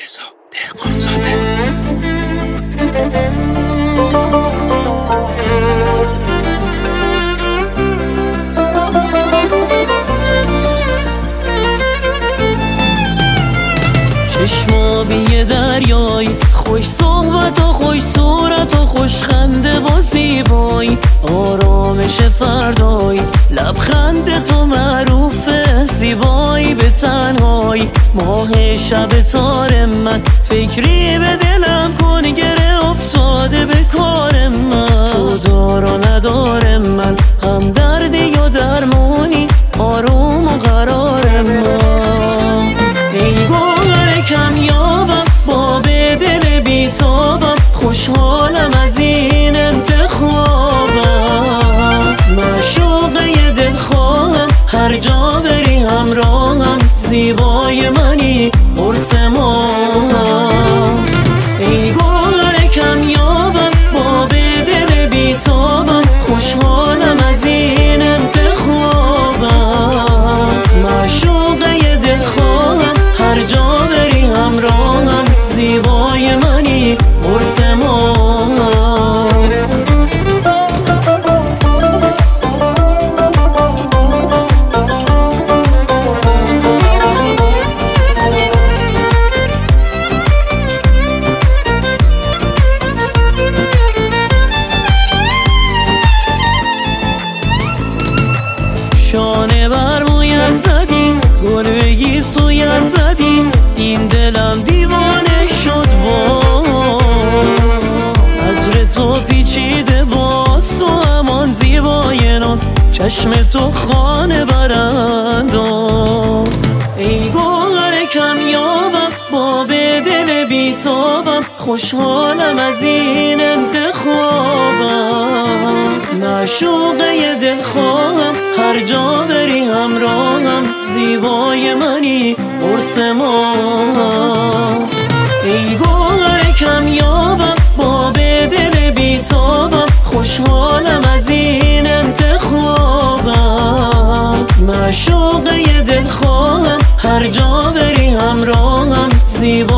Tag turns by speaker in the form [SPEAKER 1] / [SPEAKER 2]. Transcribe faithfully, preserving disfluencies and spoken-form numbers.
[SPEAKER 1] رضا دهقانزاده.
[SPEAKER 2] چشمابی دریای خوش صحبت و خوش صورت و خوش خنده و زیبای آرامش فردای لبخند تو معروفه زیبایی به تنهای ماه شب تار من فکری به دلم کن گره افتاده به کار من تو دار و ندار من هم دردی و درمانی آروم و قرار من ای گوهر کمیابم با به دل بیتابم خوشحالم از این انتخابم معشوقه دلخواهم هر جا بری همراهم زیبای منی قرص ماهم ای گوهر کمیابم با به دل بیتابم خوشحالم از این انتخابم معشوقه دلخواهم هر جا بری همراهم زیبای منی قرص ماهم شانه بر مویت زدیم گل بگی سویت زدیم این دلم دیوانه شد باز عطر تو پیچیده باز تو همان زیبای ناز چشم تو خانه برانداز ای گوهر کمیابم با به دل بیتابم خوشحالم از این انتخابم معشوقه دلخواهم هر جا بری همراهم زیبای منی قرص ماهم ای گوهر کمیابم با به دل بیتابم خوشحالم از این انتخابم معشوقه دلخواهم هر جا بری همراهم زیبای